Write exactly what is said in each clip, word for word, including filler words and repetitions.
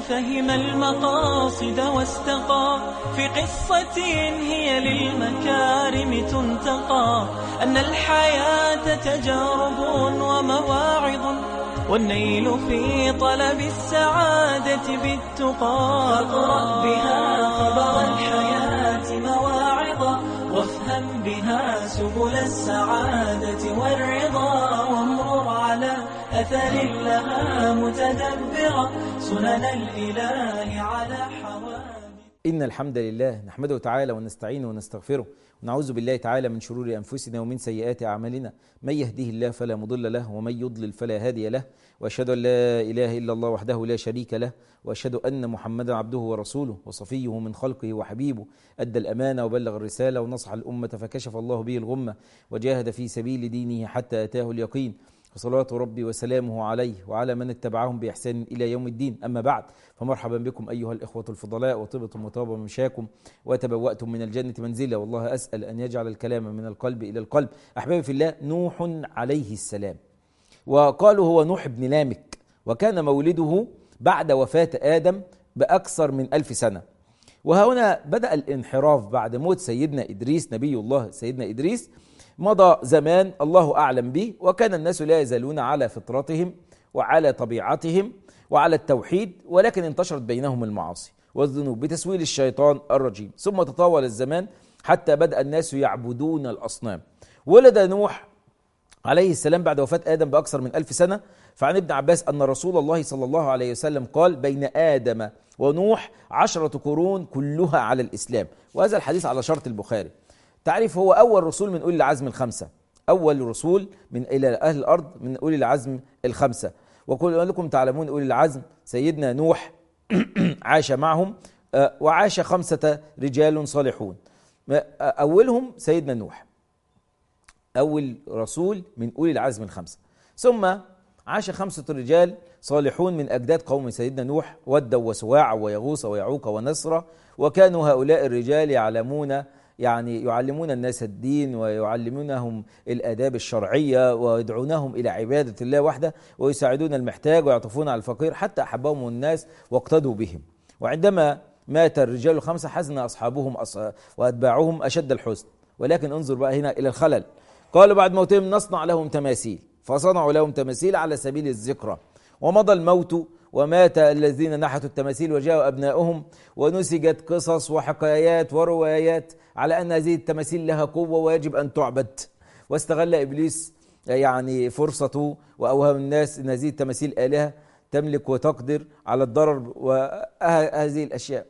فهم المقاصد واستقى في قصة هي للمكارم تنتقى، أن الحياة تجارب ومواعظ، والنيل في طلب السعادة بالتقى. اقرأ بها خبر الحياة مواعظا، وافهم بها سبل السعادة والرضا، وامرر على أثر لها متدبرا سنن الإله على حوادث. إن الحمد لله نحمده تعالى ونستعينه ونستغفره، ونعوذ بالله تعالى من شرور أنفسنا ومن سيئات أعمالنا، من يهده الله فلا مضل له ومن يضلل فلا هادي له، وأشهد أن لا إله إلا الله وحده لا شريك له، وأشهد أن محمدا عبده ورسوله وصفيه من خلقه وحبيبه، أدى الأمانة وبلغ الرسالة ونصح الأمة فكشف الله به الغمة، وجاهد في سبيل دينه حتى أتاه اليقين، وصلوات ربي وسلامه عليه وعلى من اتبعهم بإحسان إلى يوم الدين. أما بعد، فمرحبا بكم أيها الإخوة الفضلاء، وطبتم وطاب ممشاكم وتبوأتم من الجنة منزلا، والله أسأل أن يجعل الكلام من القلب إلى القلب. أحبابي في الله، نوح عليه السلام، وقالوا هو نوح بن لامك، وكان مولده بعد وفاة آدم بأكثر من ألف سنة. وهنا بدأ الانحراف بعد موت سيدنا إدريس، نبي الله سيدنا إدريس. مضى زمان الله أعلم به، وكان الناس لا يزالون على فطرتهم وعلى طبيعتهم وعلى التوحيد، ولكن انتشرت بينهم المعاصي والذنوب بتسويل الشيطان الرجيم. ثم تطاول الزمان حتى بدأ الناس يعبدون الأصنام. ولد نوح عليه السلام بعد وفاة آدم بأكثر من ألف سنة. فعن ابن عباس أن رسول الله صلى الله عليه وسلم قال: بين آدم ونوح عشرة قرون كلها على الإسلام. وهذا الحديث على شرط البخاري. تعرف، هو أول رسول من أولي العزم الخمسة، أول رسول من إلى أهل الأرض من أولي العزم الخمسة. وكلكم تعلمون أولي العزم سيدنا نوح عاش معهم، وعاش خمسة رجال صالحون. أولهم سيدنا نوح، أول رسول من أولي العزم الخمسة. ثم عاش خمسة رجال صالحون من أجداد قوم سيدنا نوح، ودّا وسواع ويغوص ويعوق ونسرا. وكانوا هؤلاء الرجال يعلمون يعني يعلمون الناس الدين، ويعلمونهم الآداب الشرعية، ويدعونهم إلى عبادة الله وحده، ويساعدون المحتاج ويعطفون على الفقير، حتى أحبهم الناس واقتدوا بهم. وعندما مات الرجال الخمسة حزن أصحابهم وأتباعهم أشد الحزن. ولكن انظر بقى هنا إلى الخلل. قالوا بعد موتهم: نصنع لهم تماثيل. فصنعوا لهم تماثيل على سبيل الذكرى. ومضى الموت ومات الذين نحتوا التماثيل، وجاءوا أبناؤهم، ونسجت قصص وحكايات وروايات على أن هذه التماثيل لها قوة ويجب أن تعبد. واستغل إبليس يعني فرصته وأوهم الناس أن هذه التماثيل آلهة تملك وتقدر على الضرر وهذه الأشياء.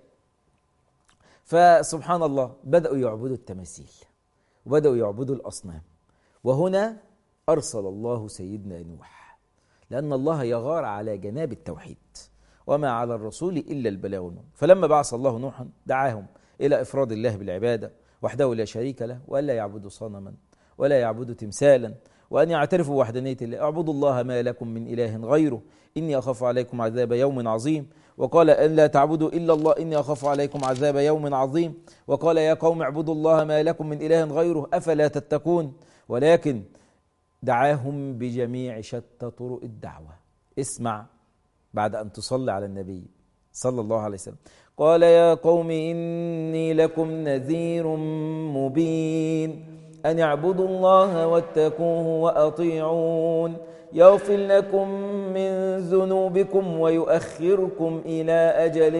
فسبحان الله، بدأوا يعبدوا التماثيل وبدأوا يعبدوا الأصنام. وهنا أرسل الله سيدنا نوح، لأن الله يغار على جناب التوحيد، وما على الرسول إلا البلاغ المبين. فلما بعث الله نوحا دعاهم إلى إفراد الله بالعبادة وحده لا شريك له، وألا يعبدوا صنما ولا يعبدوا تمثالا، وأن يعترفوا بوحدانية الله. اعبدوا الله ما لكم من إله غيره إني أخاف عليكم عذاب يوم عظيم. وقال: أن لا تعبدوا إلا الله إني أخاف عليكم عذاب يوم عظيم. وقال: يا قوم اعبدوا الله ما لكم من إله غيره أفلا تتقون. ولكن دعاهم بجميع شتى طرق الدعوة. اسمع بعد أن تصلي على النبي صلى الله عليه وسلم. قال: يا قوم إني لكم نذير مبين، أن اعبدوا الله واتقوه وأطيعون، يغفر لكم من ذنوبكم ويؤخركم إلى أجل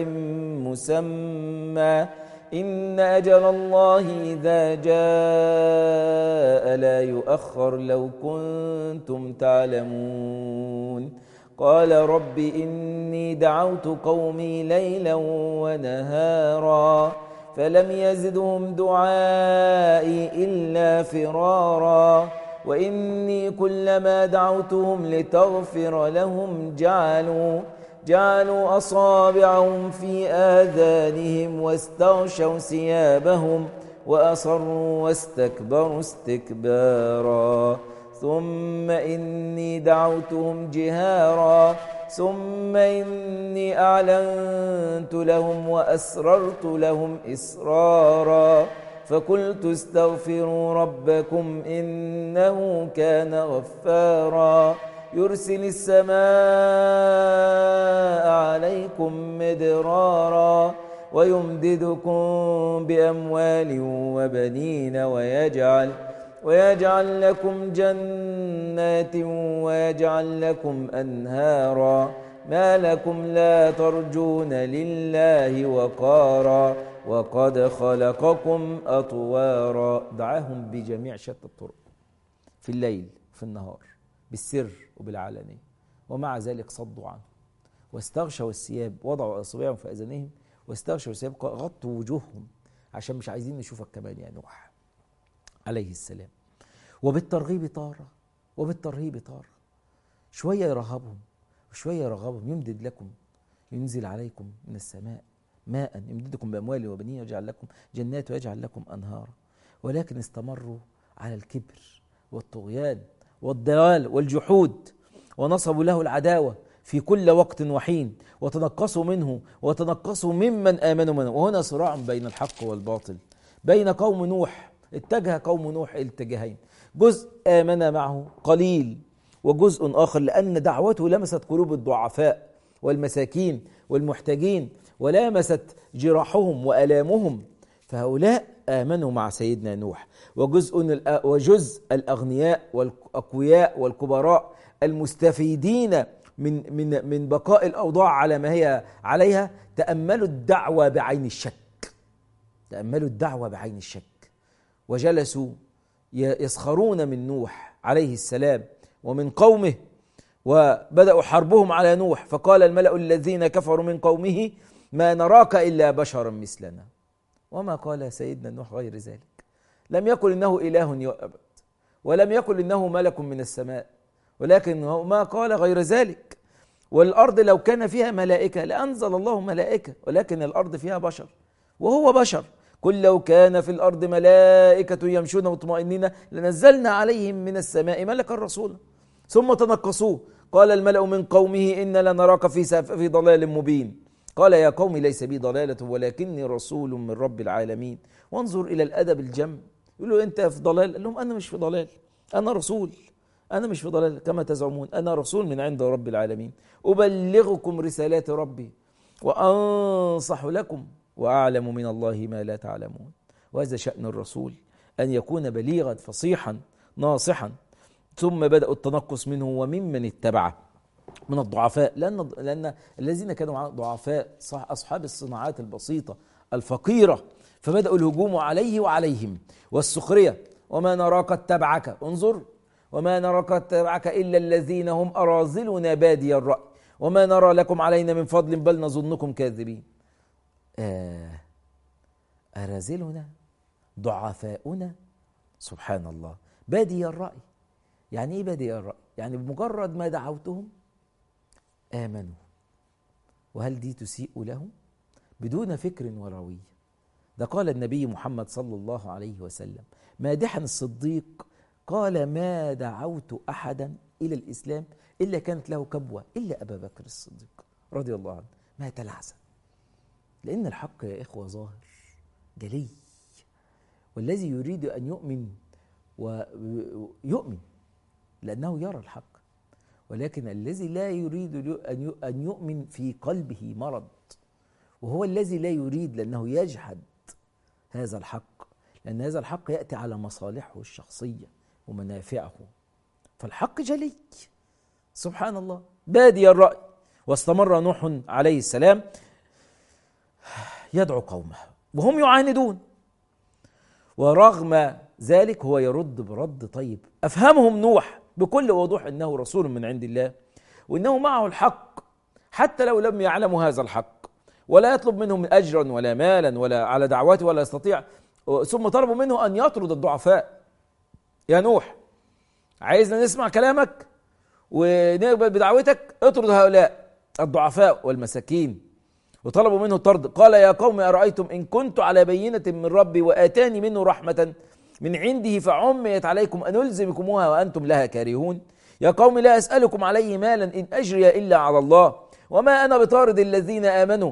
مسمى، إن أجل الله إذا جاء لا يؤخر لو كنتم تعلمون. قال: رب إني دعوت قومي ليلا ونهارا فلم يزدهم دعائي إلا فرارا، وإني كلما دعوتهم لتغفر لهم جعلوا جعلوا أصابعهم في آذانهم واستغشوا ثيابهم وأصروا واستكبروا استكبارا، ثم إني دعوتهم جهارا ثم إني أعلنت لهم وأسررت لهم إسرارا، فقلت استغفروا ربكم إنه كان غفارا، يرسل السماء عليكم مدرارا ويمددكم بأموال وبنين ويجعل ويجعل لكم جنات ويجعل لكم أنهارا ما لكم لا ترجون لله وقارا وقد خلقكم أطوارا. دعاهم بجميع شتى الطرق في الليل في النهار بالسر وبالعلانية، ومع ذلك صدوا عنه واستغشوا الثياب، وضعوا أصابعهم في أذانهم واستغشوا الثياب، غطوا وجوههم عشان مش عايزين نشوفك كمان يا نوح عليه السلام. وبالترغيب طارة وبالترهيب طارة، شوية يرهبهم وشوية يرغبهم. يمدد لكم، ينزل عليكم من السماء ماء، يمددكم بأموال وبنين ويجعل لكم جنات ويجعل لكم أنهارا، ولكن استمروا على الكبر والطغيان والضلال والجحود، ونصبوا له العداوة في كل وقت وحين، وتنقصوا منه وتنقصوا ممن آمنوا منه. وهنا صراع بين الحق والباطل، بين قوم نوح. اتجه قوم نوح إلى اتجاهين، جزء آمن معه قليل، وجزء آخر لأن دعوته لمست قلوب الضعفاء والمساكين والمحتاجين، ولامست جراحهم وألامهم، فهؤلاء آمنوا مع سيدنا نوح. وجزء وجزء الأغنياء والأقوياء والكبراء المستفيدين من من من بقاء الأوضاع على ما هي عليها تأملوا الدعوة بعين الشك، تأملوا الدعوة بعين الشك، وجلسوا يسخرون من نوح عليه السلام ومن قومه، وبدأوا حربهم على نوح. فقال الملأ الذين كفروا من قومه ما نراك إلا بشرا مثلنا. وما قال سيدنا نوح غير ذلك، لم يقل إنه إله يؤبد، ولم يقل إنه ملك من السماء، ولكن ما قال غير ذلك. والأرض لو كان فيها ملائكة لأنزل الله ملائكة، ولكن الأرض فيها بشر وهو بشر. قل لو كان في الأرض ملائكة يمشون مطمئنين لنزلنا عليهم من السماء ملكا رسولا. ثم تنقصوه، قال الملأ من قومه إن لنراك في في ضلال مبين. قال يا قوم ليس بي ضلالة ولكني رسول من رب العالمين. وانظر إلى الأدب الجم، يقولوا أنت في ضلال، قال لهم أنا مش في ضلال، أنا رسول، أنا مش في ضلال كما تزعمون، أنا رسول من عند رب العالمين أبلغكم رسالات ربي وأنصح لكم وأعلم من الله ما لا تعلمون. وهذا شأن الرسول، أن يكون بليغا فصيحا ناصحا. ثم بدأوا التنقص منه وممن اتبعه من الضعفاء، لأن, لأن الذين كانوا ضعفاء صح أصحاب الصناعات البسيطة الفقيرة، فبدأوا الهجوم عليه وعليهم والسخرية. وما نراك اتبعك، انظر، وما نراك اتبعك إلا الذين هم أراذلنا بادي الرأي وما نرى لكم علينا من فضل بل نظنكم كاذبين. آه أراذلنا ضعفاؤنا، سبحان الله، بادي الرأي. يعني إيه بادي الرأي؟ يعني بمجرد ما دعوتهم آمنوا. وهل دي تسيء لهم؟ بدون فكر وروية. ده قال النبي محمد صلى الله عليه وسلم مادحا الصديق، قال ما دعوت أحدا إلى الإسلام إلا كانت له كبوة إلا أبا بكر الصديق رضي الله عنه، ما تلعثم. لأن الحق يا إخوة ظاهر جلي، والذي يريد أن يؤمن ويؤمن لأنه يرى الحق، ولكن الذي لا يريد أن يؤمن في قلبه مرض، وهو الذي لا يريد لأنه يجحد هذا الحق، لأن هذا الحق يأتي على مصالحه الشخصية ومنافعه. فالحق جلي سبحان الله بادي الرأي. واستمر نوح عليه السلام يدعو قومه وهم يعاندون، ورغم ذلك هو يرد برد طيب. أفهمهم نوح بكل وضوح أنه رسول من عند الله، وأنه معه الحق حتى لو لم يعلموا هذا الحق، ولا يطلب منهم أجرا ولا مالا ولا على دعواته ولا يستطيع. ثم طلبوا منه أن يطرد الضعفاء. يا نوح، عايزنا نسمع كلامك ونقبل بدعوتك، اطرد هؤلاء الضعفاء والمساكين. وطلبوا منه الطرد. قال يا قوم أرأيتم إن كنت على بينة من ربي وآتاني منه رحمة من عنده فعميت عليكم أنلزمكموها وأنتم لها كارهون. يا قوم لا أسألكم عليه مالا إن أجري إلا على الله وما أنا بطارد الذين آمنوا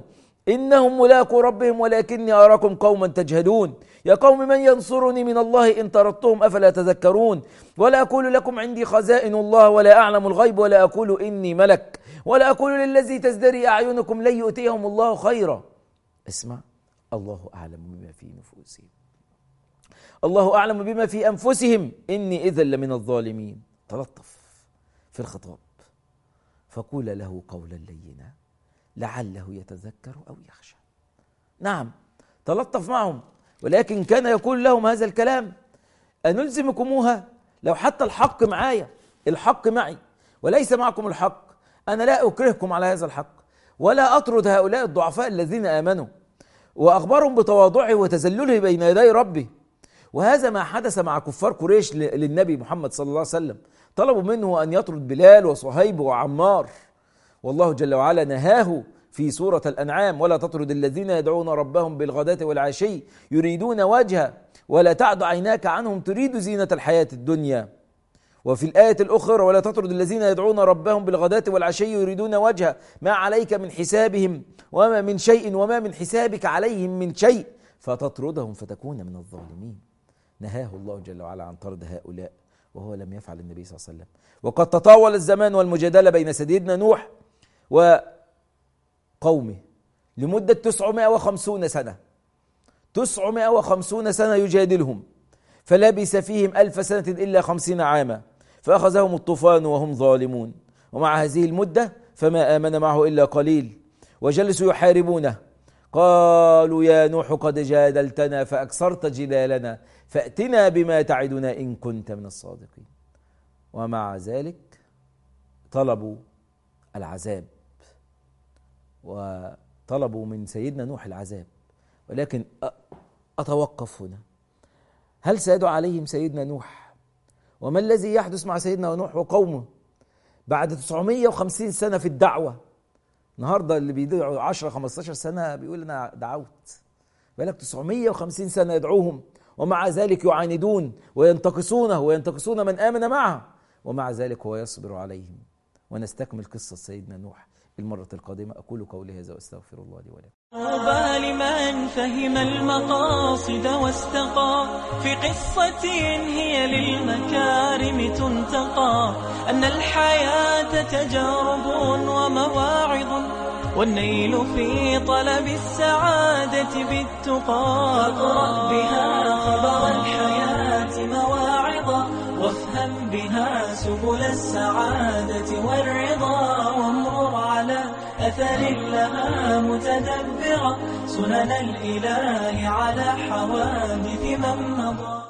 إنهم ملاقو ربهم ولكني أراكم قوما تجهلون. يا قوم من ينصرني من الله إن طردتهم أفلا تذكرون. ولا أقول لكم عندي خزائن الله ولا أعلم الغيب ولا أقول إني ملك ولا أقول للذي تزدري أعينكم لن يؤتيهم الله خيرا. اسمع، الله أعلم بما في نفوسهم، الله أعلم بما في أنفسهم إني إذا لمن الظالمين. تلطف في الخطاب، فقول له قولا لينا لعله يتذكر أو يخشى. نعم، تلطف معهم، ولكن كان يقول لهم هذا الكلام: أنلزمكموها؟ لو حتى الحق معايا، الحق معي وليس معكم الحق، أنا لا أكرهكم على هذا الحق ولا أطرد هؤلاء الضعفاء الذين آمنوا، وأخبرهم بتواضعه وتذلله بين يدي ربه. وهذا ما حدث مع كفار قريش للنبي محمد صلى الله عليه وسلم، طلبوا منه أن يطرد بلال وصهيب وعمار، والله جل وعلا نهاه في سورة الأنعام: ولا تطرد الذين يدعون ربهم بالغداة والعشي يريدون وجهه ولا تعد عيناك عنهم تريد زينة الحياة الدنيا. وفي الآية الأخرى: ولا تطرد الذين يدعون ربهم بالغداة والعشي يريدون وجهه ما عليك من حسابهم وما من شيء وما من حسابك عليهم من شيء فتطردهم فتكون من الظالمين. نهاه الله جل وعلا عن طرد هؤلاء، وهو لم يفعل النبي صلى الله عليه وسلم. وقد تطاول الزمان والمجادلة بين سيدنا نوح وقومه لمدة تسعمائة وخمسين سنة، تسعمائة وخمسين سنة يجادلهم، فلبث فيهم ألف سنة إلا خمسين عاما، فأخذهم الطوفان وهم ظالمون. ومع هذه المدة فما آمن معه إلا قليل، وجلسوا يحاربونه. قالوا: يا نوح قد جادلتنا فأكثرت جدالنا فأتنا بما تعدنا إن كنت من الصادقين. ومع ذلك طلبوا العذاب وطلبوا من سيدنا نوح العذاب. ولكن أتوقف هنا، هل سيدعو عليهم سيدنا نوح؟ وما الذي يحدث مع سيدنا نوح وقومه بعد تسعمائة وخمسين سنة في الدعوة؟ النهاردة اللي بيدعوا عشرة خمسة عشر سنة بيقول أنا دعوت، بالك تسعمائة وخمسين سنة يدعوهم، ومع ذلك يعاندون وينتقصونه وينتقصون من آمن معه، ومع ذلك هو يصبر عليهم. ونستكمل قصة سيدنا نوح المرة القادمة. أقول قولي هذا وأستغفر الله لي ولكم. طوبى لمن فهم المقاصد واستقى في قصة هي للمكارم تنتقى، أن الحياة تجارب ومواعظ والنيل في طلب السعادة بالتقى. اقرأ بها خبر الحياة مواعظا وافهم بها سبل السعادة والرضا، وامرر على أثر لها متدبرا سنن الإله على حوادث من مضى.